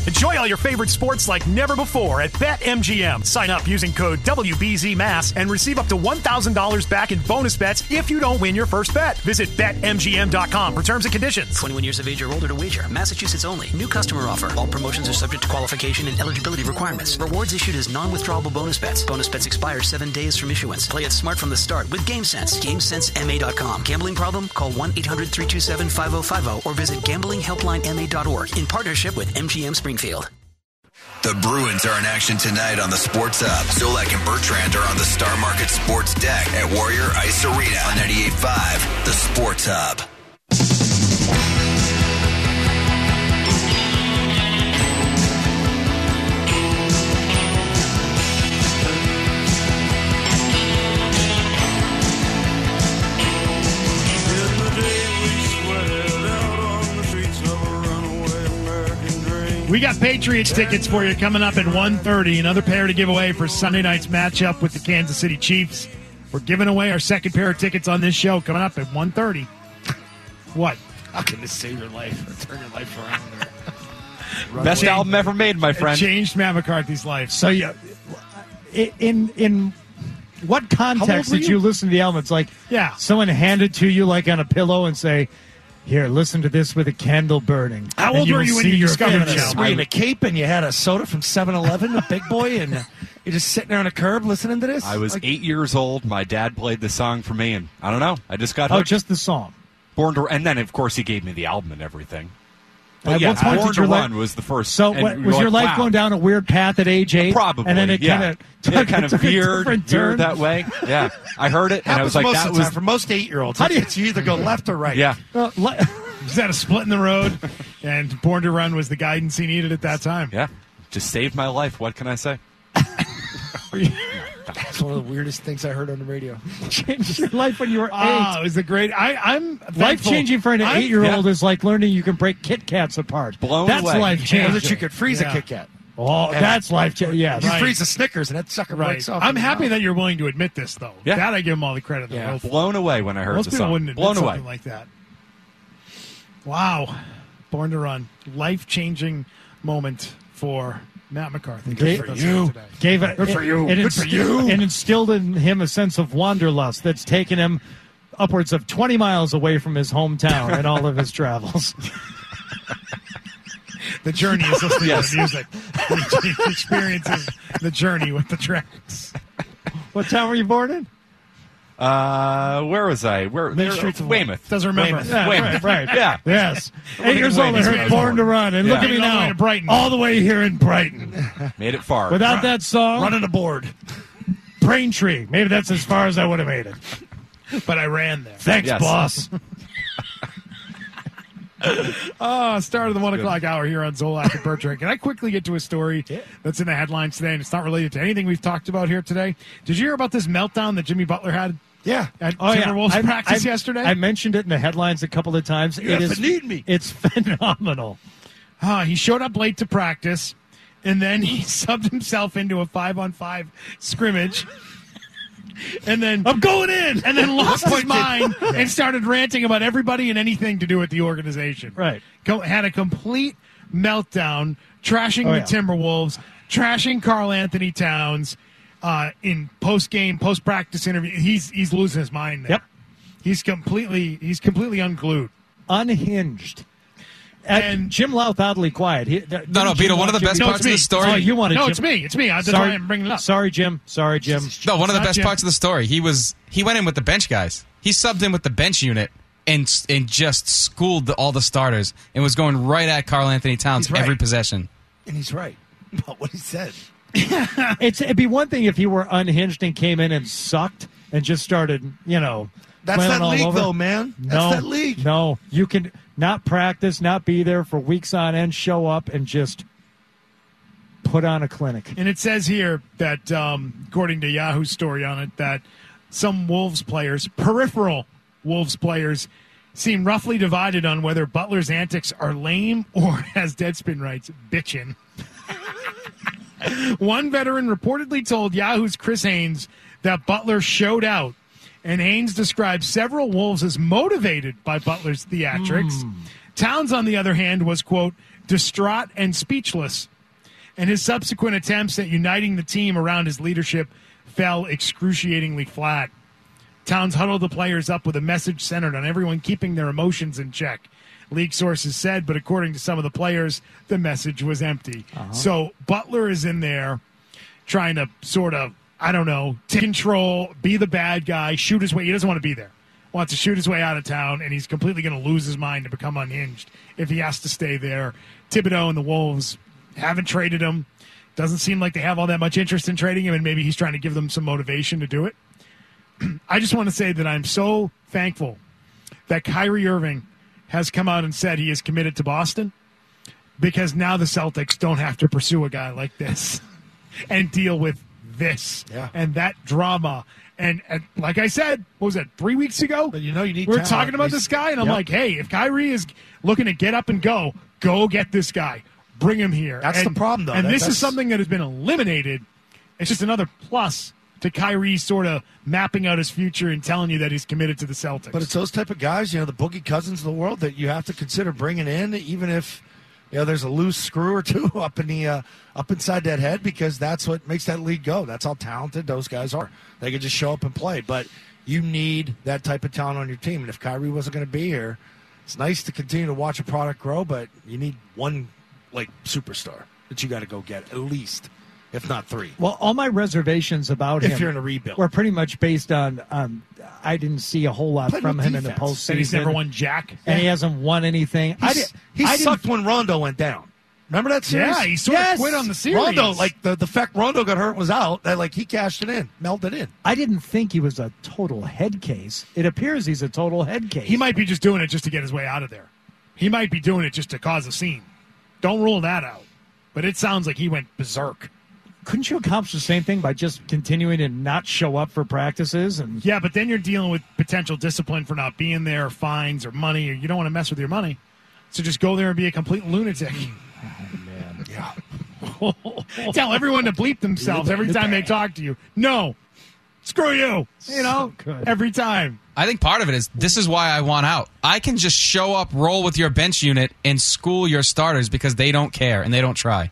Enjoy all your favorite sports like never before at BetMGM. Sign up using code WBZMASS and receive up to $1,000 back in bonus bets if you don't win your first bet. Visit BetMGM.com for terms and conditions. 21 years of age or older to wager. Massachusetts only. New customer offer. All promotions are subject to qualification and eligibility requirements. Rewards issued as non-withdrawable bonus bets. Bonus bets expire 7 days from issuance. Play it smart from the start with GameSense. GameSenseMA.com. Gambling problem? Call 1-800-327-5050 or visit gamblinghelplinema.org in partnership with MGM Springfield. The Bruins are in action tonight on the Sports Hub. Zolak and Bertrand are on the Star Market Sports deck at Warrior Ice Arena on 98.5, the Sports Hub. We got Patriots tickets for you coming up at 1:30. Another pair to give away for Sunday night's matchup with the Kansas City Chiefs. We're giving away our second pair of tickets on this show coming up at 1:30. What? How can this save your life or turn your life around? Best album ever made, my friend. It changed Matt McCarthy's life. So, yeah, in what context did you listen to the album? It's like someone handed to you like on a pillow and say, here, listen to this with a candle burning. How old were you when you discovered this? Were you in a cape and you had a soda from 7-Eleven, a big boy, and you're just sitting there on a curb listening to this? I was 8 years old. My dad played the song for me, and I don't know. I just got hooked. Oh, just the song. And then, of course, he gave me the album and everything. But At yeah, what point Born did to your Run was the first. So was your life going down a weird path at age 8? Probably, and then it kind of veered that way. Yeah, I heard it, and I was like, most that of the was time, for most 8-year-olds. How do you- It's you either go left or right. Yeah. Is that a split in the road? And Born to Run was the guidance he needed at that time. Yeah, just saved my life. What can I say? That's one of the weirdest things I heard on the radio. Changed your life when you were 8. Oh, it was a great. I'm Life-changing for an 8-year-old is like learning you can break Kit Kats apart. Blown That's away. life-changing. Or that you could freeze a Kit Kat. Oh, that's life-changing. Yeah, You freeze a Snickers and that sucker breaks off. I'm happy that you're willing to admit this, though. Yeah. That I give him all the credit in the world for. Blown away when I heard Most the people song. wouldn't admit Blown something away. like that. Wow. Born to Run. Life-changing moment for Matt McCarthy. Good for you. Good for you. And instilled in him a sense of wanderlust that's taken him upwards of 20 miles away from his hometown in all of his travels. The journey is listening to the music. He experiences the journey with the tracks. What town were you born in? Where was I? Weymouth. Doesn't remember. Weymouth. Yeah, Weymouth. right. Yeah. Yes. 8 years old, I heard Born to Run. And look at me All the way now. to Brighton. All the way here in Brighton. Made it far. Without that song, Running a board. Braintree. Maybe that's as far as I would have made it. But I ran there. Thanks, Yes. boss. Start of the 1 o'clock hour here on Zolak and Bertrand. Can I quickly get to a story that's in the headlines today, and it's not related to anything we've talked about here today? Did you hear about this meltdown that Jimmy Butler had? Yeah. At Timberwolves practice yesterday? I mentioned it in the headlines a couple of times. It's phenomenal. He showed up late to practice, and then he subbed himself into a 5-on-5 scrimmage. And then I'm going in, and then lost his mind and started ranting about everybody and anything to do with the organization. Right, had a complete meltdown, trashing the Timberwolves, trashing Karl Anthony Towns in post practice interview. He's losing his mind there. Yep, he's completely unglued, unhinged. And Jim Louth oddly quiet. No, Peter, one of the best parts of the story. Oh, you wanted No, Jim. it's me. That's why I'm bringing it up. Sorry, Jim. No, one of the best parts of the story. He went in with the bench guys. He subbed in with the bench unit and just schooled all the starters and was going right at Karl Anthony Towns every possession. And he's right about what he said. It'd be one thing if he were unhinged and came in and sucked and just started, That's that all league, over. though, man. That's No, that league. No, you can not practice, not be there for weeks on end, show up and just put on a clinic. And it says here that, according to Yahoo's story on it, that some Wolves players, peripheral Wolves players, seem roughly divided on whether Butler's antics are lame or, as Deadspin writes, bitchin'. One veteran reportedly told Yahoo's Chris Haynes that Butler showed out, and Haynes described several Wolves as motivated by Butler's theatrics. Towns, on the other hand, was, quote, distraught and speechless, and his subsequent attempts at uniting the team around his leadership fell excruciatingly flat. Towns huddled the players up with a message centered on everyone keeping their emotions in check. League sources said, but according to some of the players, the message was empty. So Butler is in there trying to sort of, I don't know, take control, be the bad guy, shoot his way. He doesn't want to be there. Wants to shoot his way out of town, and he's completely going to lose his mind and become unhinged if he has to stay there. Thibodeau and the Wolves haven't traded him. Doesn't seem like they have all that much interest in trading him, and maybe he's trying to give them some motivation to do it. I just want to say that I'm so thankful that Kyrie Irving has come out and said he is committed to Boston, because now the Celtics don't have to pursue a guy like this and deal with this and that drama. And like I said, what was that, 3 weeks ago? But you need we were talking about this guy, and I'm like, hey, if Kyrie is looking to get up and go get this guy. Bring him here. That's the problem, though. And this is something that has been eliminated. It's just another plus to Kyrie sort of mapping out his future and telling you that he's committed to the Celtics. But it's those type of guys, the Boogie Cousins of the world, that you have to consider bringing in, even if there's a loose screw or two up inside that head, because that's what makes that league go. That's how talented those guys are. They can just show up and play. But you need that type of talent on your team. And if Kyrie wasn't going to be here, it's nice to continue to watch a product grow, but you need one superstar that you got to go get, at least, if not three. Well, all my reservations about him, if you're in a rebuild, were pretty much based on I didn't see a whole lot from him in the postseason. And he's never won jack. And he hasn't won anything. He sucked when Rondo went down. Remember that series? Yeah, he sort of quit on the series. Rondo, the fact Rondo got hurt was out, he cashed it in, melted in. I didn't think he was a total head case. It appears he's a total head case. He might be just doing it just to get his way out of there. He might be doing it just to cause a scene. Don't rule that out. But it sounds like he went berserk. Couldn't you accomplish the same thing by just continuing to not show up for practices? Yeah, but then you're dealing with potential discipline for not being there, or fines, or money, or you don't want to mess with your money. So just go there and be a complete lunatic. Oh, man. Yeah. Tell everyone to bleep themselves every time they talk to you. No. Screw you. Every time. I think part of it is, this is why I want out. I can just show up, roll with your bench unit, and school your starters because they don't care and they don't try.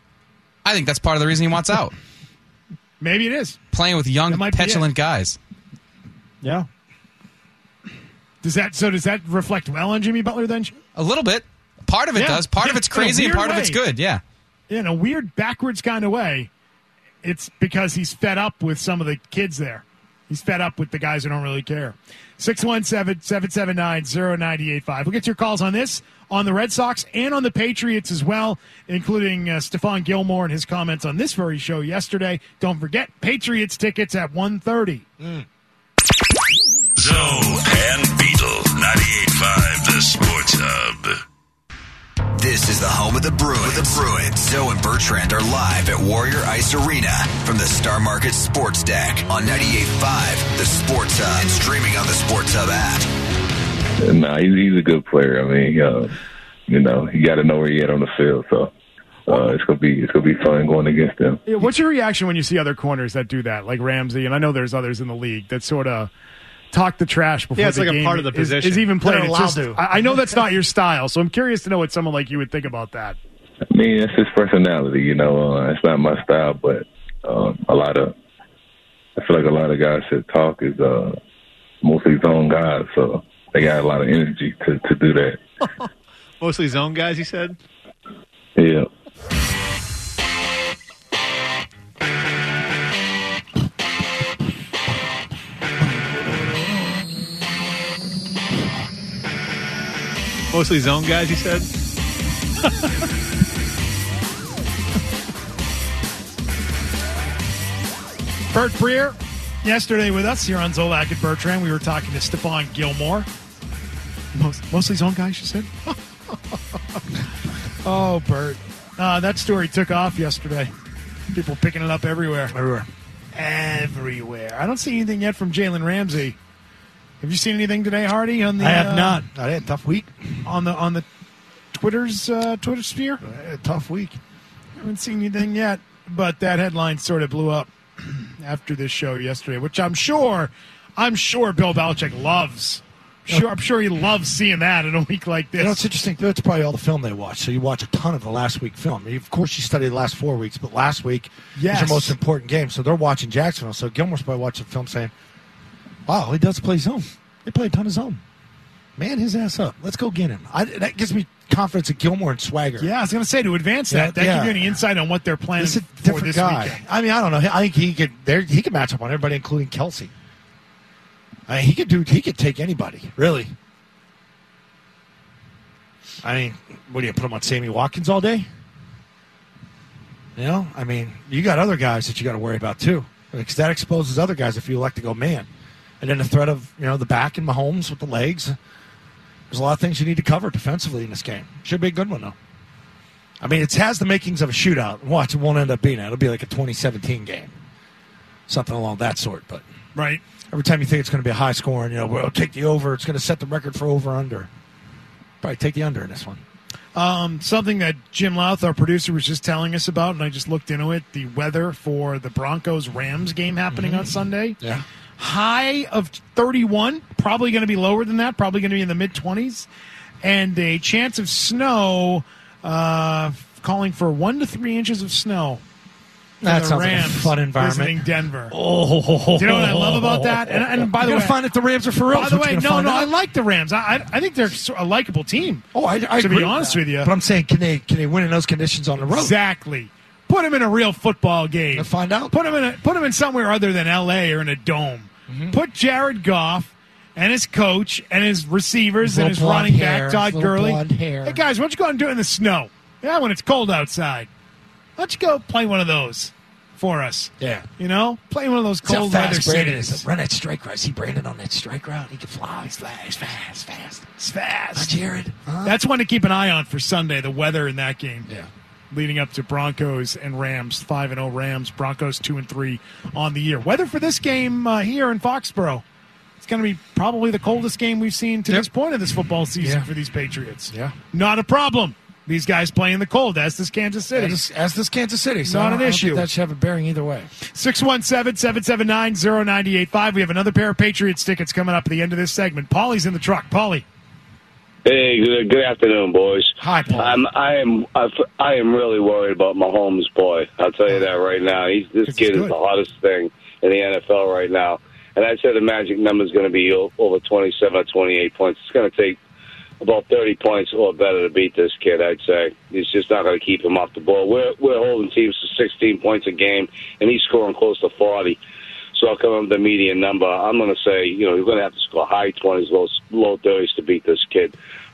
I think that's part of the reason he wants out. Maybe it is. Playing with young, petulant guys. Yeah. Does that reflect well on Jimmy Butler then? A little bit. Part of it does. Part of it's crazy and part of it's good, yeah. In a weird, backwards kind of way, it's because he's fed up with some of the kids there. He's fed up with the guys who don't really care. 617-779-0985. We'll get your calls on this, on the Red Sox, and on the Patriots as well, including Stephon Gilmore and his comments on this very show yesterday. Don't forget, Patriots tickets at 1:30. Zone and Beetle, 98.5, the Sports Hub. This is the home of the Bruins. Zoe and Bertrand are live at Warrior Ice Arena from the Star Market Sports Deck on 98.5, the Sports Hub, and streaming on the Sports Hub app. Nah, he's a good player. I mean, you got to know where he at on the field. So it's gonna be fun going against him. Yeah, what's your reaction when you see other corners that do that, like Ramsey? And I know there's others in the league that sort of talk the trash before it's the like game a part of the position. is even played. They're allowed to. I know that's not your style, so I'm curious to know what someone like you would think about that. I mean, it's his personality. It's not my style, but I feel like a lot of guys that talk is mostly zone guys, so they got a lot of energy to do that. Mostly zone guys, you said? Yeah. Mostly zone guys, you said? Bert Breer, yesterday with us here on Zolak and Bertrand, we were talking to Stephon Gilmore. Mostly zone guys, you said? Oh, Bert. That story took off yesterday. People picking it up everywhere. Everywhere. I don't see anything yet from Jalen Ramsey. Have you seen anything today, Hardy? I have not. I had a tough week. On the Twitter sphere? A tough week. I haven't seen anything yet, but that headline sort of blew up after this show yesterday, which I'm sure Bill Belichick loves. I'm sure he loves seeing that in a week like this. It's interesting. That's probably all the film they watch. So you watch a ton of the last week film. Of course, you study the last 4 weeks, but last week is your most important game. So they're watching Jacksonville. So Gilmore's probably watching the film saying, wow, he does play zone. They play a ton of zone. Man his ass up. Let's go get him. That gives me confidence in Gilmore and Swagger. Yeah, I was going to say, to advance that gives you any insight on what they're planning This is a for different this guy. weekend. I mean, I don't know. I think he could match up on everybody, including Kelsey. I mean, he could take anybody, really. I mean, what do you put him on Sammy Watkins all day? You know, I mean, you got other guys that you got to worry about too, because that exposes other guys if you elect to go man. And then the threat of the back and Mahomes with the legs. There's a lot of things you need to cover defensively in this game. Should be a good one though. I mean, it has the makings of a shootout. Watch, it won't end up being that. It'll be like a 2017 game, something along that sort. But right. Every time you think it's going to be a high scoring, we'll take the over. It's going to set the record for over/under. Probably take the under in this one. Something that Jim Louth, our producer, was just telling us about, and I just looked into it, the weather for the Broncos-Rams game happening on Sunday. Yeah. High of 31, probably going to be lower than that, probably going to be in the mid-20s. And a chance of snow, calling for 1 to 3 inches of snow. That the sounds Rams like a fun environment. Visiting Denver. Oh, do you know what I love about that? And by the way, find that the Rams are for real. By the way, I like the Rams. I think they're a likable team. Oh, I to agree be honest with you. But I'm saying, can they win in those conditions on the road? Exactly. Put them in a real football game. Let's find out. Put them in somewhere other than L.A. or in a dome. Mm-hmm. Put Jared Goff and his coach and his receivers and his running back Todd Gurley. Hey guys, why don't you go out and do it in the snow? Yeah, when it's cold outside. Why don't you go play one of those for us? Yeah. Play one of those cold weather cities. Run that strike route. See Brandon on that strike route? He can fly. He's fast. It's fast. Jared. That's one to keep an eye on for Sunday, the weather in that game. Yeah. Leading up to Broncos and Rams, 5-0 Rams, Broncos 2-3 on the year. Weather for this game here in Foxborough, it's going to be probably the coldest game we've seen to this point of this football season for these Patriots. Yeah. Not a problem. These guys play in the cold, as does Kansas City. As this Kansas City. So not an issue. That should have a bearing either way. 617-779-0985. We have another pair of Patriots tickets coming up at the end of this segment. Paulie's in the truck. Paulie. Hey, good afternoon, boys. Hi, Paul. I am really worried about Mahomes, boy. I'll tell you that right now. This kid is the hottest thing in the NFL right now. And I said the magic number is going to be over 27 or 28 points. It's going to take about 30 points or better to beat this kid, I'd say. He's just not going to keep him off the ball. We're holding teams to 16 points a game, and he's scoring close to 40. So I'll come up with the median number. I'm going to say, you're going to have to score high 20s, low 30s to beat this kid.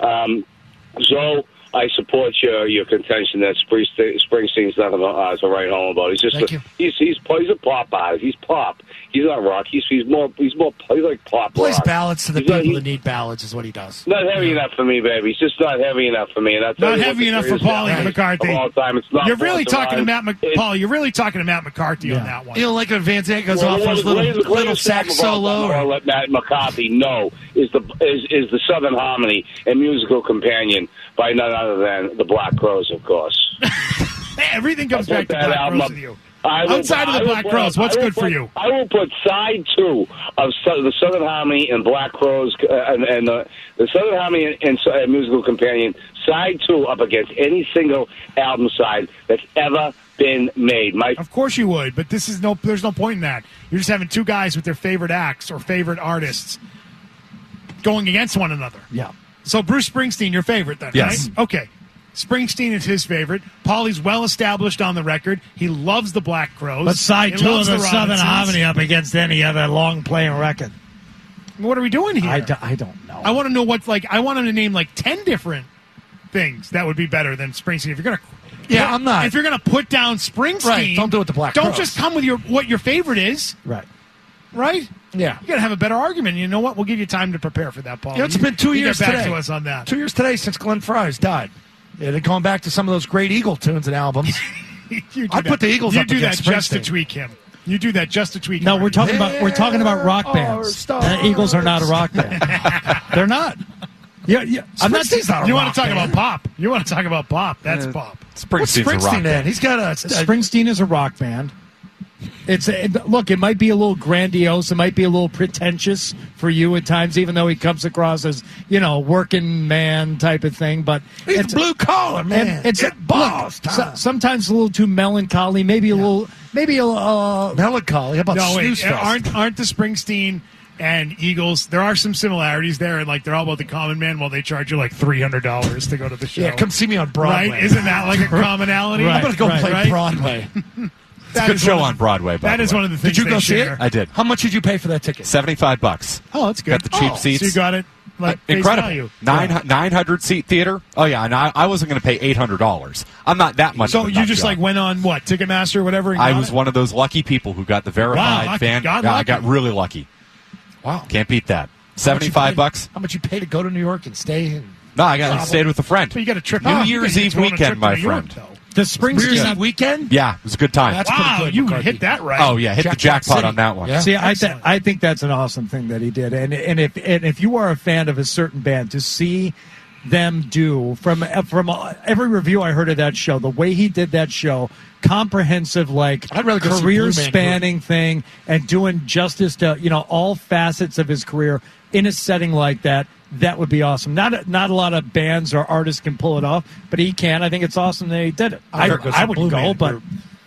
So I support your contention that Springsteen's not going to write home about. He's a pop artist. He's pop. He's not rock. He's like pop Plays rock. ballads to the people that need ballads is what he does. Not heavy enough for me, baby. He's just not heavy enough for me. And that's not heavy enough for Paulie McCarthy. Of all time. It's not. You're really talking to Matt Paulie. You're really talking to Matt McCarthy on that one. You know, like when Van Zandt goes off on his little sax solo. I'll let Matt McCarthy know is the Southern Harmony and musical companion by none other than the Black Crows, of course. Everything comes back to Black Crows with you. Outside of the Black Crows, what's good for you? I will put side 2 of the Southern Harmony and Black Crows and the Southern Harmony and musical companion, side 2 up against any single album side that's ever been made. Of course you would, but there's no point in that. You're just having two guys with their favorite acts or favorite artists going against one another. Yeah. So Bruce Springsteen, your favorite then, yes. Right? Okay. Springsteen is his favorite. Paulie's well-established on the record. He loves the Black Crows. Let's side 2 of the Southern Harmony up against any other long-playing record. What are we doing here? I don't know. I want to know I want him to name 10 different things that would be better than Springsteen. If you're going to... Yeah, I'm not. If you're going to put down Springsteen... Right, don't do it the Black Crows. Don't just come with what your favorite is. Right. Right? Yeah. You got to have a better argument. You know what? We'll give you time to prepare for that, Paul. It's been 2 years get back today. to us on that. 2 years today since Glenn Fry's died. Yeah, they're going back to some of those great Eagle tunes and albums. I'd put the Eagles up against Springsteen. Just to tweak him. You do that just to tweak him. No, we're talking about rock bands. The Eagles are not a rock band. They're not. Yeah. I'm not. You want to talk about pop? You want to talk about pop? That's pop. Springsteen's a rock band. He's got Springsteen is a rock band. Look, it might be a little grandiose. It might be a little pretentious for you at times, even though he comes across as, working man type of thing. But it's blue collar, man. It's boss. Sometimes a little too melancholy, maybe a little melancholy. How about aren't the Springsteen and Eagles? There are some similarities there, and they're all about the common man. While they charge you $300 to go to the show. Yeah, come see me on Broadway. Right? Isn't that like a commonality? I'm going to go play Broadway. It's a good show on Broadway, by the way. That is one of the things. Did you go see it? I did. How much did you pay for that ticket? $75. Oh, that's good. Got the cheap seats. So you got it incredible. 900 seat theater. Oh yeah, and I wasn't going to pay $800. I'm not that much. So you just went on what, Ticketmaster or whatever? I was one of those lucky people who got the verified fan. I got really lucky. Wow, can't beat that. $75. How much you pay to go to New York and stay? No, I stayed with a friend. So you got a trip. New Year's Eve weekend, my friend. The Springsteen Eve weekend? Yeah, it was a good time. That's wow, you hit that right. Oh yeah, hit the jackpot on that one. Yeah. See, I think that's an awesome thing that he did, and if you are a fan of a certain band, to see them do from every review I heard of that show, the way he did that show, comprehensive, career spanning thing, and doing justice to all facets of his career in a setting like that. That would be awesome. Not a lot of bands or artists can pull it off, but he can. I think it's awesome that he did it. I would go, but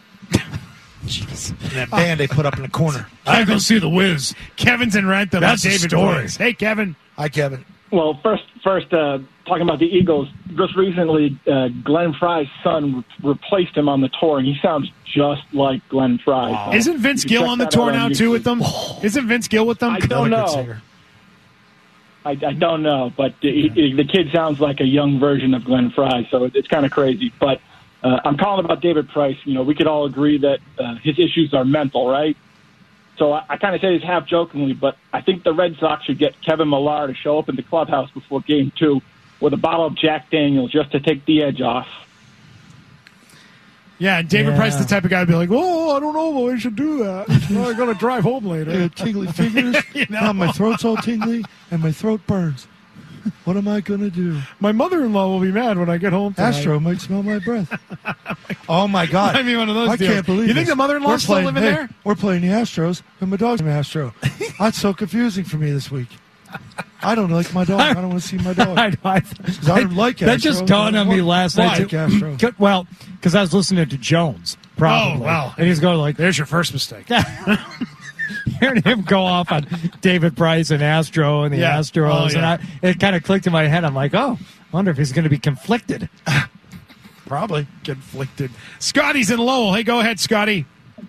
that band they put up in the corner. I go see the Wiz. Kevin's in Rentham. That's David Torres. Hey, Kevin. Hi, Kevin. Well, first, talking about the Eagles. Just recently, Glenn Fry's son replaced him on the tour, and he sounds just like Glenn Fry. Wow. Isn't Vince Gill on the tour now too with them? Isn't Vince Gill with them? I don't know. I don't know, but the kid sounds like a young version of Glenn Fry, so it's kind of crazy. But I'm calling about David Price. We could all agree that his issues are mental, right? So I kind of say this half jokingly, but I think the Red Sox should get Kevin Millar to show up in the clubhouse before Game 2 with a bottle of Jack Daniels just to take the edge off. Yeah, and David Price is the type of guy to be like, "Oh, I don't know, but I should do that. I'm going to drive home later." Tingly fingers. Now my throat's all tingly, and my throat burns. What am I going to do? My mother-in-law will be mad when I get home tonight. Astro might smell my breath. Oh, my God. I mean, one of those I deals. can't believe You think the mother-in-law's still living there? We're playing the Astros, and my dog's an Astro. That's so confusing for me this week. I don't like my dog. I don't want to see my dog. I don't like Astros. That just dawned on me last night. Well, because I was listening to Jones, probably. Oh, wow. And he's going like, "There's your first mistake." Hearing him go off on David Price and Astro and the Astros, and it kind of clicked in my head. I'm like, oh, I wonder if he's going to be conflicted. Probably conflicted. Scotty's in Lowell. Hey, go ahead, Scotty.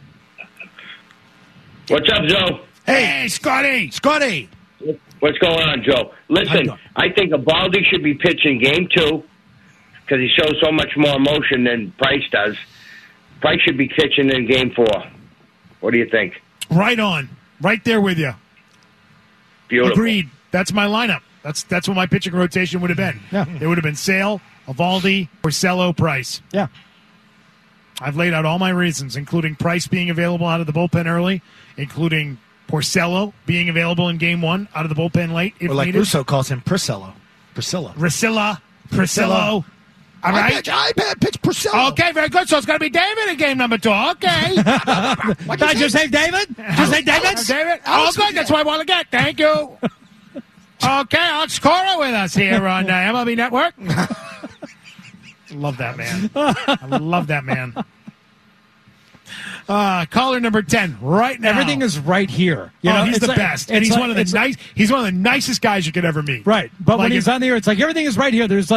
What's up, Joe? Hey, Scotty. Scotty. What's going on, Joe? Listen, I think Eovaldi should be pitching Game 2 because he shows so much more emotion than Price does. Price should be pitching in Game 4. What do you think? Right on. Right there with you. Beautiful. Agreed. That's my lineup. That's what my pitching rotation would have been. Yeah. It would have been Sale, Eovaldi, Porcello, Price. Yeah. I've laid out all my reasons, including Price being available out of the bullpen early, including Porcello being available in Game 1 out of the bullpen late if or like needed. Russo calls him Priscilla. Priscilla. All right. I pitch Priscilla. Okay, very good. So it's going to be David in game number 2. Okay. Did I just say David? Just say David? David? Oh, good. That's what I want to get. Thank you. Okay, Alex Cora with us here on MLB Network. Love that man. I love that man. Caller number 10 right now. Everything is right here. You know, he's the best, and he's one of the nicest guys you could ever meet. Right, but when he's on the air, it's like everything is right here. There's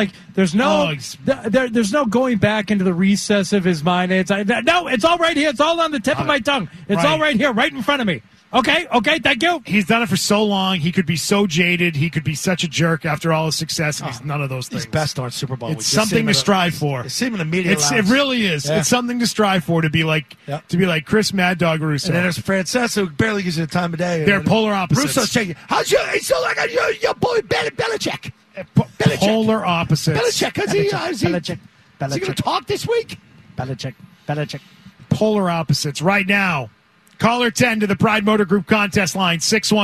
no going back into the recess of his mind. It's like, no, it's all right here. It's all on the tip of my tongue. It's all right here, right in front of me. Okay, thank you. He's done it for so long. He could be so jaded. He could be such a jerk after all his success. And he's none of those things. He's best on Super Bowl. It's something to strive for. It's him in the media. It really is. Yeah. It's something to strive for. To be like Chris Mad Dog Russo. And then there's Francesa, who barely gives you the time of day. They're polar opposites. Russo's checking. He's so like your boy Belichick. Polar opposites. Belichick. Is he going to talk this week? Belichick. Polar opposites right now. Caller 10 to the Pride Motor Group contest line,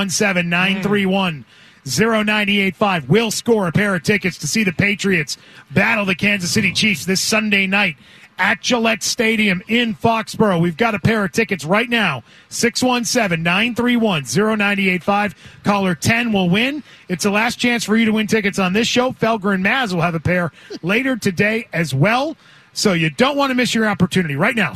617-931-0985. Will score a pair of tickets to see the Patriots battle the Kansas City Chiefs this Sunday night at Gillette Stadium in Foxborough. We've got a pair of tickets right now. 617-931-0985. Caller 10 will win. It's the last chance for you to win tickets on this show. Felger and Maz will have a pair later today as well. So you don't want to miss your opportunity. Right now,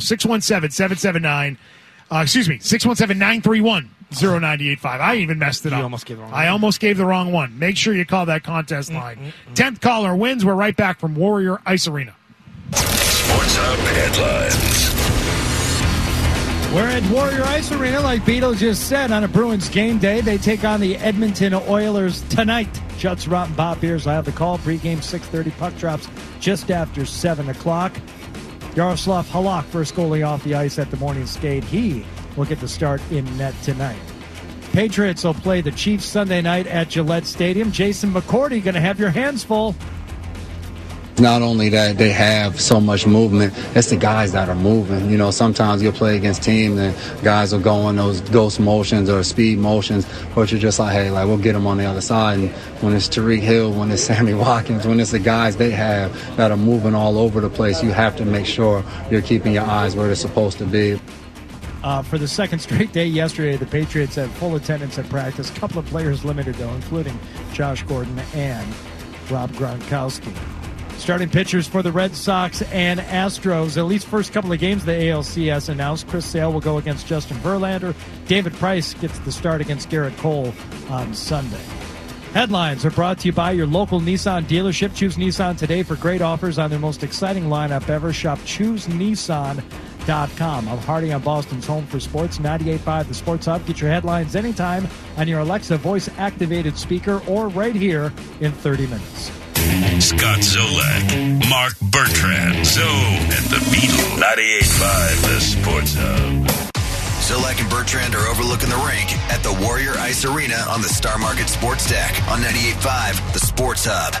617-931-0985. I even messed it up. Almost gave the wrong I almost gave the wrong one. Make sure you call that contest line. 10th caller wins. We're right back from Warrior Ice Arena. Sports Hub headlines. We're at Warrior Ice Arena, like Beatles just said, on a Bruins game day. They take on the Edmonton Oilers tonight. Judd Surratt and Bob Beers will have the call. Pre-game 6:30. Puck drops just after 7 o'clock. Yaroslav Halak, first goalie off the ice at the morning skate. He will get the start in net tonight. Patriots will play the Chiefs Sunday night at Gillette Stadium. Jason McCourty going to have your hands full. Not only that they have so much movement, it's the guys that are moving. You know, sometimes you'll play against teams and guys will go in those ghost motions or speed motions, but you're just like, hey, like, we'll get them on the other side. And when it's Tariq Hill, when it's Sammy Watkins, when it's the guys they have that are moving all over the place, you have to make sure you're keeping your eyes where they're supposed to be. For the second straight day yesterday, the Patriots had full attendance at practice. A couple of players limited, though, including Josh Gordon and Rob Gronkowski. Starting pitchers for the Red Sox and Astros. At least first couple of games, the ALCS announced Chris Sale will go against Justin Verlander. David Price gets the start against Garrett Cole on Sunday. Headlines are brought to you by your local Nissan dealership. Choose Nissan today for great offers on their most exciting lineup ever. Shop ChooseNissan.com. I'm Hardy on Boston's Home for Sports, 98.5 The Sports Hub. Get your headlines anytime on your Alexa voice-activated speaker or right here in 30 minutes. Scott Zolak, Mark Bertrand, Zone at the Beetle, 98.5 The Sports Hub. Zolak and Bertrand are overlooking the rink at the Warrior Ice Arena on the Star Market Sports Deck on 98.5 The Sports Hub.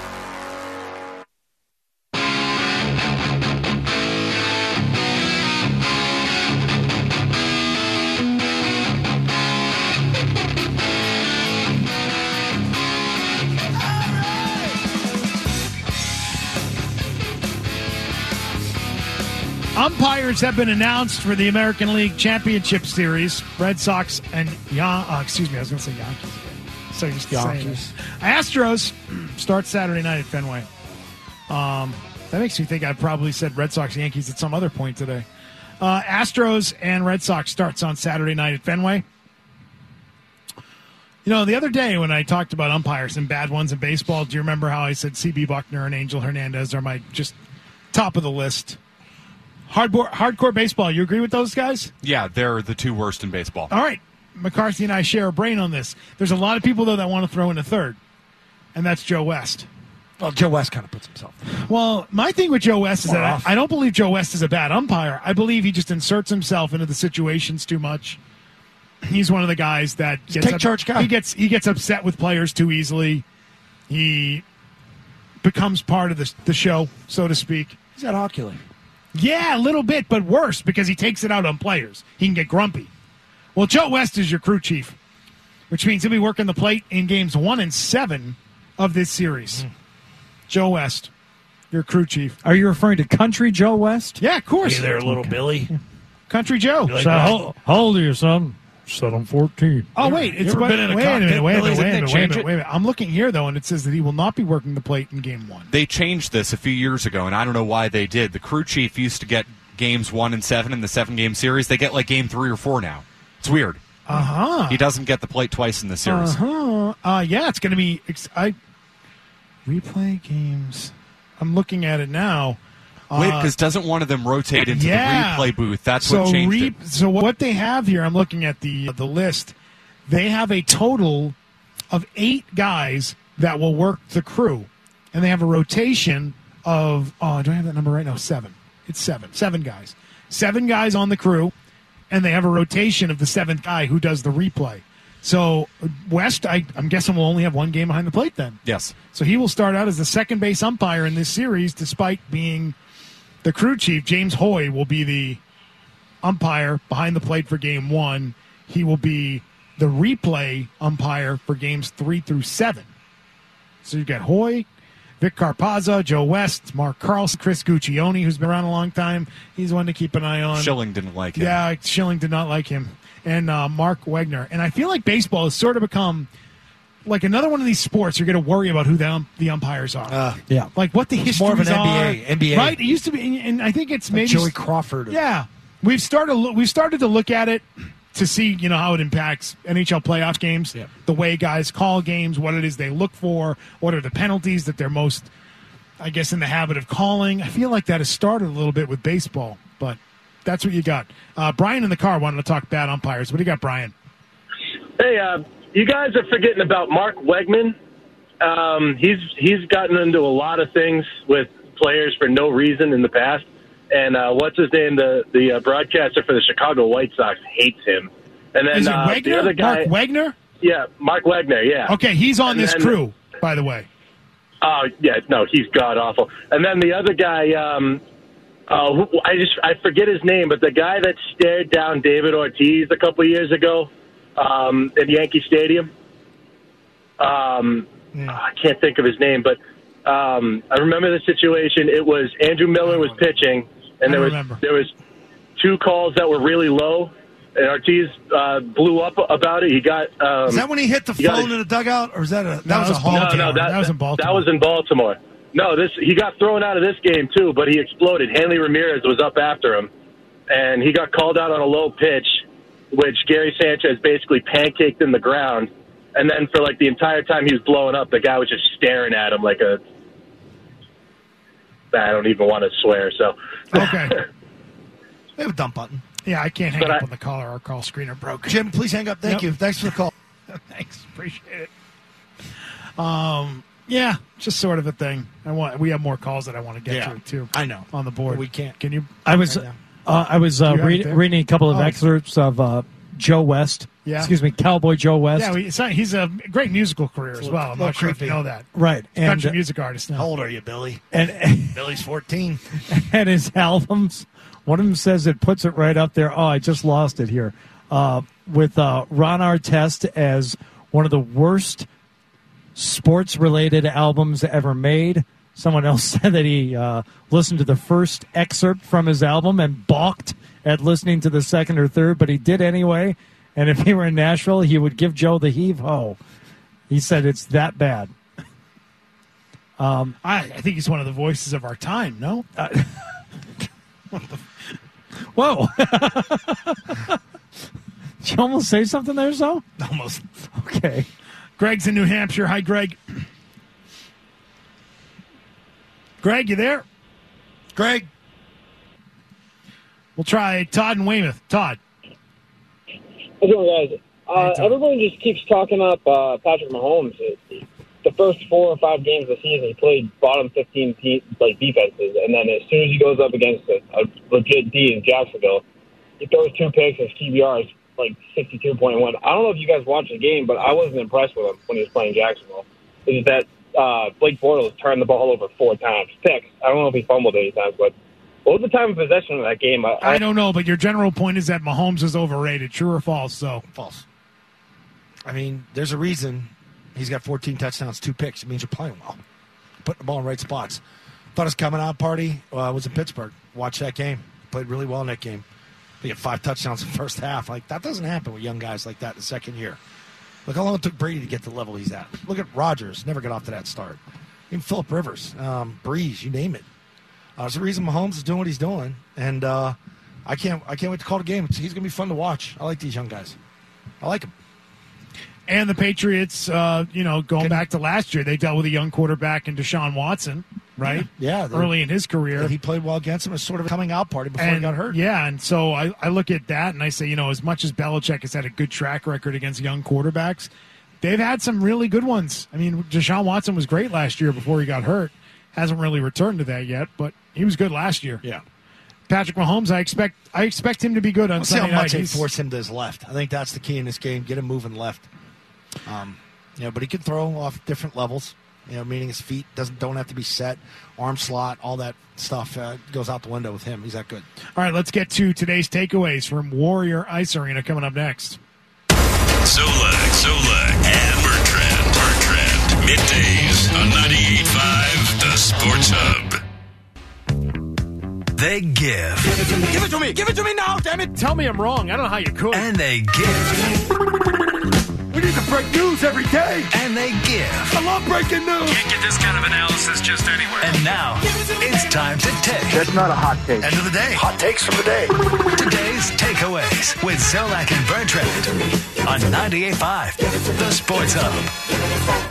Umpires have been announced for the American League Championship Series. Red Sox and I was going to say Yankees. So used to Yankees. Astros start Saturday night at Fenway. That makes me think I probably said Red Sox Yankees at some other point today. Astros and Red Sox starts on Saturday night at Fenway. You know, the other day when I talked about umpires and bad ones in baseball, do you remember how I said C.B. Buckner and Angel Hernandez are my just top of the list? Hardcore baseball, you agree with those guys? Yeah, they're the two worst in baseball. All right. McCarthy and I share a brain on this. There's a lot of people, though, that want to throw in a third, and that's Joe West. Well, Joe West kind of puts himself there. Well, my thing with Joe West is that I don't believe Joe West is a bad umpire. I believe he just inserts himself into the situations too much. He's one of the guys that take charge guy. He gets upset with players too easily. He becomes part of the show, so to speak. He's got hockey league. Yeah, a little bit, but worse because he takes it out on players. He can get grumpy. Well, Joe West is your crew chief, which means he'll be working the plate in games 1 and 7 of this series. Joe West, your crew chief. Are you referring to Country Joe West? Yeah, of course. Hey there, little Billy. Country Joe. Like how old are you, son? Said I'm 14. Oh, wait. It's been in a wait a change minute. I'm looking here, though, and it says that he will not be working the plate in game 1. They changed this a few years ago, and I don't know why they did. The crew chief used to get games 1 and 7 in the 7-game series. They get like game 3 or 4 now. It's weird. Uh-huh. He doesn't get the plate twice in the series. Uh-huh. Yeah, it's going to be... replay games. I'm looking at it now. Wait, because doesn't one of them rotate into the replay booth? That's what changed it. So what they have here, I'm looking at the list. They have a total of 8 guys that will work the crew, and they have a rotation of do I have that number right now? 7. It's 7. 7 guys. 7 guys on the crew, and they have a rotation of the 7th guy who does the replay. So West, I'm guessing, will only have 1 game behind the plate then. Yes. So he will start out as the second base umpire in this series, despite being the crew chief. James Hoy will be the umpire behind the plate for game 1. He will be the replay umpire for games 3 through 7. So you've got Hoy, Vic Carpazzo, Joe West, Mark Carlson, Chris Guccione, who's been around a long time. He's one to keep an eye on. Schilling didn't like him. Yeah, Schilling did not like him. And Mark Wegner. And I feel like baseball has sort of become like another one of these sports you're going to worry about who the umpires are. Yeah. Like what the histories more of an are. NBA. Right? It used to be, and I think it's Like maybe Joey Crawford. Yeah. We've started to look at it to see, how it impacts NHL playoff games, the way guys call games, what it is they look for, what are the penalties that they're most, I guess, in the habit of calling. I feel like that has started a little bit with baseball, but that's what you got. Brian in the car wanted to talk bad umpires. What do you got, Brian? Hey, you guys are forgetting about Mark Wegman. He's gotten into a lot of things with players for no reason in the past. And what's his name? The broadcaster for the Chicago White Sox hates him. And then Is it Wegner? the other guy, Mark Wegner? Yeah, Mark Wegner. Yeah. Okay, he's on this then, crew, by the way. Oh yeah, no, he's god awful. And then the other guy, I forget his name, but the guy that stared down David Ortiz a couple of years ago at Yankee Stadium. I can't think of his name, but I remember the situation. It was Andrew Miller was pitching, and there was two calls that were really low, and Ortiz blew up about it. He got Is that when he hit the phone in the dugout, or is that was a home? No, that was in Baltimore. That was in Baltimore. No, he got thrown out of this game too, but he exploded. Hanley Ramirez was up after him, and he got called out on a low pitch, which Gary Sanchez basically pancaked in the ground. And then for like the entire time he was blowing up, the guy was just staring at him like a. I don't even want to swear. So okay, they have a dump button. Yeah, I can't hang up on the caller. Our call screener broke. Jim, please hang up. Thank you. Thanks for the call. Thanks, appreciate it. Yeah, just sort of a thing. We have more calls that I want to get to too. I know on the board. We can't. Can you? I was reading a couple of excerpts of Joe West. Yeah. Excuse me, Cowboy Joe West. Yeah, he's a great musical career as well. I'm not sure if you know that. Right. He's a country music artist now. How old are you, Billy? And Billy's 14. And his albums, one of them says it puts it right up there. Oh, I just lost it here. With Ron Artest as one of the worst sports-related albums ever made. Someone else said that he listened to the first excerpt from his album and balked at listening to the second or third, but he did anyway. And if he were in Nashville, he would give Joe the heave-ho. He said it's that bad. I think he's one of the voices of our time, no? Whoa. Did you almost say something there, so? Almost. Okay. Greg's in New Hampshire. Hi, Greg. Greg, you there? Greg. We'll try Todd in Weymouth. Todd. How's it going, guys? Everyone just keeps talking up Patrick Mahomes. The first 4 or 5 games of the season, he played bottom 15 defenses, and then as soon as he goes up against a legit D in Jacksonville, he throws 2 picks. His QBR is like 62.1. I don't know if you guys watched the game, but I wasn't impressed with him when he was playing Jacksonville. It's that Blake Bortles turned the ball over 4 times. Picks. I don't know if he fumbled any times, but what was the time of possession of that game? I don't know, but your general point is that Mahomes is overrated. True or false? So false. I mean, there's a reason he's got 14 touchdowns, 2 picks. It means you're playing well, putting the ball in the right spots. Thought his coming out party was in Pittsburgh. Watched that game. Played really well in that game. He had 5 touchdowns in the first half. Like, that doesn't happen with young guys like that in the second year. Look how long it took Brady to get to the level he's at. Look at Rodgers. Never got off to that start. Even Phillip Rivers, Breeze, you name it. There's a reason Mahomes is doing what he's doing, and I can't wait to call the game. He's going to be fun to watch. I like these young guys. I like them. And the Patriots, going back to last year, they dealt with a young quarterback in Deshaun Watson, right? Yeah. Early in his career. He played well against him as sort of a coming out party before he got hurt. Yeah, and so I look at that and I say, as much as Belichick has had a good track record against young quarterbacks, they've had some really good ones. I mean, Deshaun Watson was great last year before he got hurt. Hasn't really returned to that yet, but he was good last year. Yeah. Patrick Mahomes, I expect him to be good on Let's see Sunday how much night. they force him to his left. I think that's the key in this game. Get him moving left. But he can throw off different levels. Meaning his feet don't have to be set, arm slot, all that stuff goes out the window with him. He's that good. All right, let's get to today's takeaways from Warrior Ice Arena coming up next. Solak, and Bertrand. Middays on 98.5 The Sports Hub. They give. Give it to me. Give it to me. Give it to me now, damn it. Tell me I'm wrong. I don't know how you could. And they give. We need to break news every day. And they give. I love breaking news. Can't get this kind of analysis just anywhere. And now, it's time to take. That's not a hot take. End of the day. Hot takes from the day. Today's takeaways with Zolak and Bertrand on 98.5 The Sports Hub.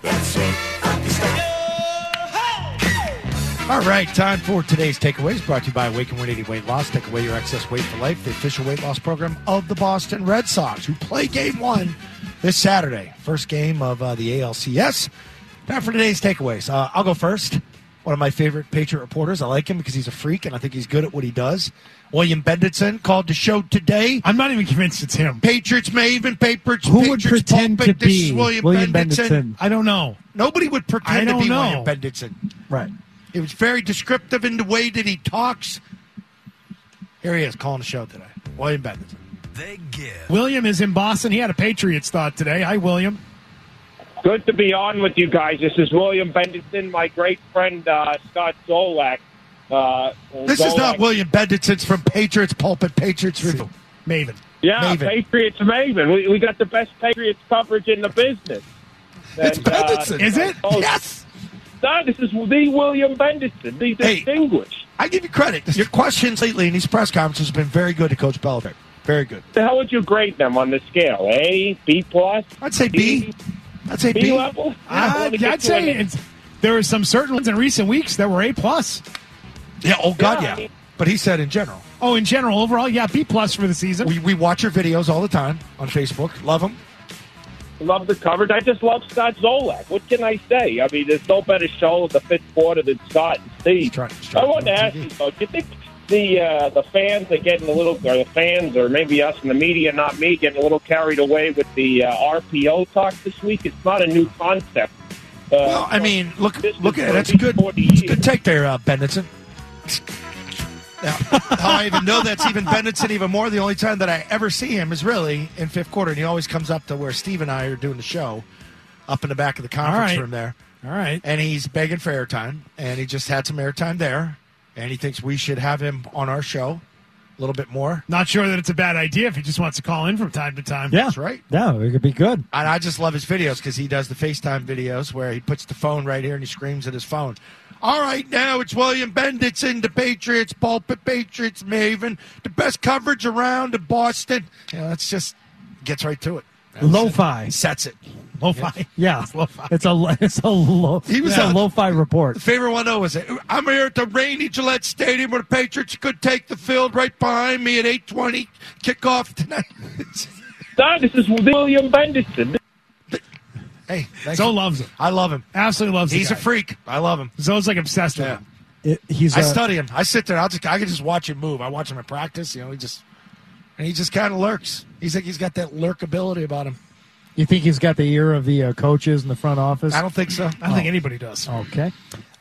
All right, time for today's takeaways, brought to you by Awaken 180 Weight Loss. Take away your excess weight for life, the official weight loss program of the Boston Red Sox, who play Game 1 this Saturday. First game of the ALCS. Time for today's takeaways. I'll go first. One of my favorite Patriot reporters. I like him because he's a freak, and I think he's good at what he does. William Benditson called the show today. I'm not even convinced it's him. Patriots Maven, Patriots. Who would pretend pulpit. to This be is William Benditson? I don't know. Nobody would pretend to be know. William Benditson. Right. It was very descriptive in the way that he talks. Here he is calling the show today. William Benditson. They give. William is in Boston. He had a Patriots thought today. Hi, William. Good to be on with you guys. This is William Benditson, my great friend Scott Zolak. This is not William Benditson. It's from Patriots Pulpit, Patriots Review. Maven. Yeah, Maven. Patriots Maven. We got the best Patriots coverage in the business. It's Benditson. Is it? Yes. No, this is the William Benditson, the distinguished. I give you credit. Your questions lately in these press conferences have been very good to Coach Belichick. Very good. The hell would you grade them on the scale? A, B plus? I'd say B. I'd say B. level? I'd say there were some certain ones in recent weeks that were A plus. Yeah. Oh God, yeah. But he said in general. Oh, in general, overall, yeah, B plus for the season. We watch your videos all the time on Facebook. Love them. Love the coverage. I just love Scott Zolak. What can I say? I mean, there's no better show of the fifth quarter than Scott and Steve. I wanted to ask you, though, do you think the fans are getting a little, or the fans, or maybe us in the media, not me, getting a little carried away with the RPO talk this week? It's not a new concept. Well, I mean, look at it. That's a good take there, Benditson. Now, how I even know that's even Benditson even more, the only time that I ever see him is really in fifth quarter, and he always comes up to where Steve and I are doing the show up in the back of the conference room there. All right. And he's begging for airtime, and he just had some airtime there, and he thinks we should have him on our show a little bit more. Not sure that it's a bad idea if he just wants to call in from time to time. Yeah. That's right. Yeah, it could be good. And I just love his videos because he does the FaceTime videos where he puts the phone right here and he screams at his phone. All right, now it's William Benditson, the Patriots Pulpit, Patriots Maven, the best coverage around in Boston. You know, that's just gets right to it. Lo-fi. Sets it. Lo-fi. Yeah. It's lo-fi. It's a lo-fi report. The favorite one, though, was I'm here at the rainy Gillette Stadium where the Patriots could take the field right behind me at 8:20 kickoff tonight. This is William Benditson. Hey, Zoe loves him. I love him. Absolutely loves him. He's a freak. I love him. Zoe's like obsessed with him. I study him. I sit there. I can just watch him move. I watch him at practice. You know, he just kind of lurks. He's got that lurk ability about him. You think he's got the ear of the coaches in the front office? I don't think so. I don't think anybody does. Okay.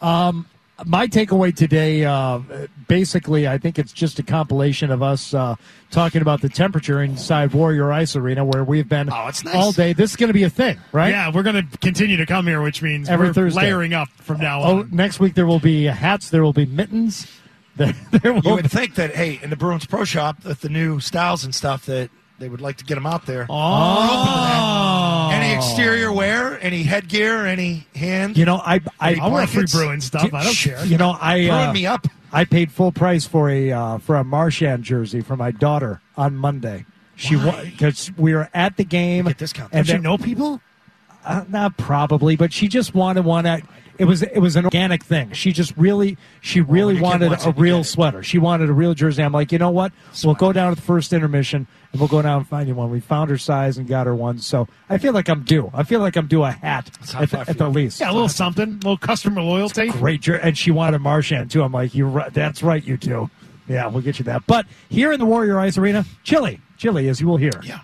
My takeaway today, basically, I think it's just a compilation of us talking about the temperature inside Warrior Ice Arena, where we've been all day. This is going to be a thing, right? Yeah, we're going to continue to come here, which means Every we're Thursday. layering up from now on. Next week there will be hats. There will be mittens. You would think that, hey, in the Bruins Pro Shop, with the new styles and stuff, that they would like to get them out there. Oh. Any exterior wear, any headgear, any hand. You know, I want free Bruin stuff. I don't care. You know, Bruin me up. I paid full price for a Marchand jersey for my daughter on Monday. Because we were at the game. Get discount. Does she know people? Not probably, but she just wanted one. It was an organic thing. She really wanted a real sweater. She wanted a real jersey. I'm like, you know what? We'll go down to the first intermission and we'll go down and find you one. We found her size and got her one. So I feel like I'm due. I feel like I'm due a hat at the least. Yeah, a little something, a little customer loyalty. Great jersey, and she wanted Marchand too. I'm like, you're right. That's right, you do. Yeah, we'll get you that. But here in the Warrior Ice Arena, chilly, as you will hear. Yeah.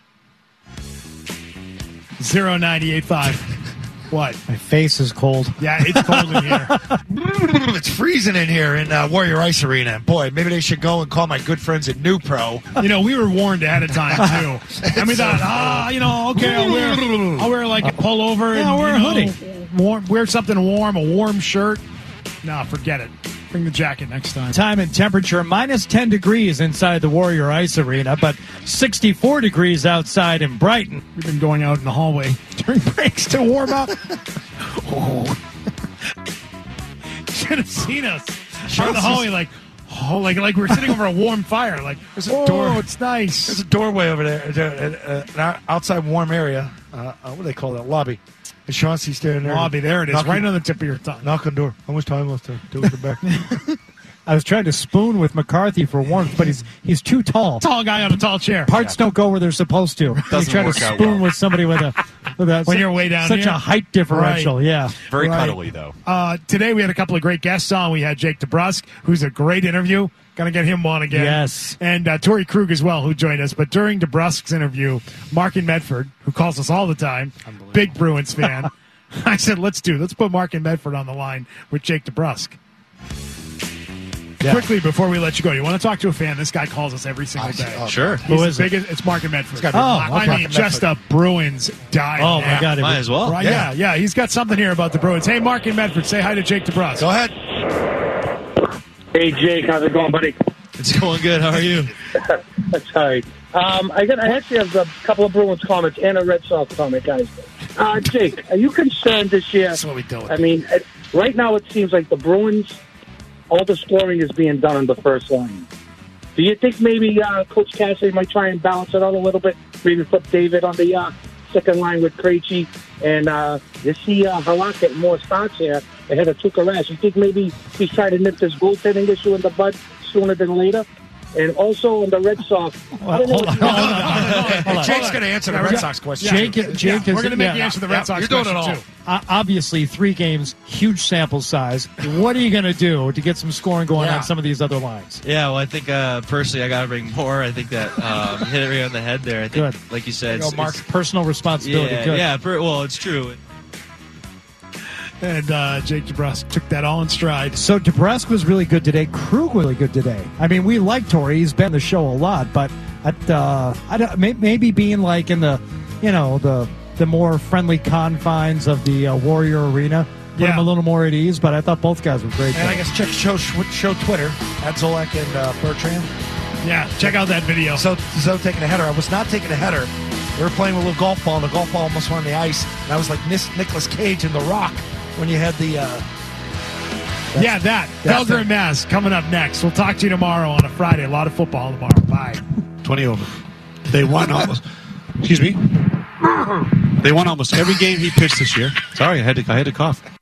098.5. What? My face is cold. Yeah, it's cold in here. It's freezing in here in Warrior Ice Arena. Boy, maybe they should go and call my good friends at New Pro. You know, we were warned ahead of time, too. And we thought, okay, I'll wear like a pullover. Yeah, I'll wear a hoodie. warm. Wear something warm, a warm shirt. Nah, forget it. Bring the jacket next time. Time and temperature, minus 10 degrees inside the Warrior Ice Arena, but 64 degrees outside in Brighton. We've been going out in the hallway during breaks to warm up. Oh. Should have seen us out in the hallway like we're sitting over a warm fire. Like, there's a door. It's nice. There's a doorway over there, an outside warm area. What do they call that? Lobby. And Chauncey's standing there. Lobby, there it is, right on the tip of your tongue. Knock on door. How much time left to do it back? I was trying to spoon with McCarthy for warmth, but he's too tall. Tall guy on a tall chair. Parts don't go where they're supposed to. You try to spoon with somebody with a when you're way down such here. a height differential. Right. Yeah, very cuddly though. Today we had a couple of great guests on. We had Jake DeBrusk, who's a great interview. Gonna get him on again. Yes. And Torrey Krug as well, who joined us. But during DeBrusk's interview, Mark in Medford, who calls us all the time, big Bruins fan. I said, let's put Mark in Medford on the line with Jake DeBrusk. Yeah. Quickly, before we let you go, you want to talk to a fan? This guy calls us every single day. Sure. Who is it? It's Mark in Medford. I mean, just a Bruins die. Oh, my God. Might as well. Right, yeah. He's got something here about the Bruins. Hey, Mark in Medford, say hi to Jake DeBrusk. Go ahead. Hey, Jake, how's it going, buddy? It's going good. How are you? That's all right. I actually have a couple of Bruins comments and a Red Sox comment, guys. Jake, are you concerned this year? That's what we do. I mean, right now it seems like the Bruins, all the scoring is being done in the first line. Do you think maybe Coach Cassidy might try and balance it out a little bit? Maybe put David on the second line with Krejci and you see Halak getting more starts here ahead of Tuukka Rask. You think maybe he's trying to nip this goaltending issue in the bud sooner than later? And also on the Red Sox. Hold on. Jake's going to answer the Red Sox question. Jake we're going to make you answer the Red Sox question, too. Obviously, 3 games, huge sample size. What are you going to do to get some scoring going on some of these other lines? Yeah, well, I think personally I got to bring more. I think that you hit it right on the head there. I think, like you said, Mark, personal responsibility. Well, it's true. And Jake DeBrusk took that all in stride. So DeBrusk was really good today. Krug really good today. I mean, we like Torrey. He's been on the show a lot, but maybe being like in the, the more friendly confines of the Warrior Arena, put him a little more at ease. But I thought both guys were great. And I guess check show Twitter at Zolak and Bertrand. Yeah, check out that video. So taking a header. I was not taking a header. We were playing with a little golf ball, and the golf ball almost went on the ice. And I was like Nicolas Cage in The Rock. When you had the... Belgrade Mass coming up next. We'll talk to you tomorrow on a Friday. A lot of football tomorrow. Bye. 20 over. They won almost... Excuse me? They won almost every game he pitched this year. Sorry, I had to cough.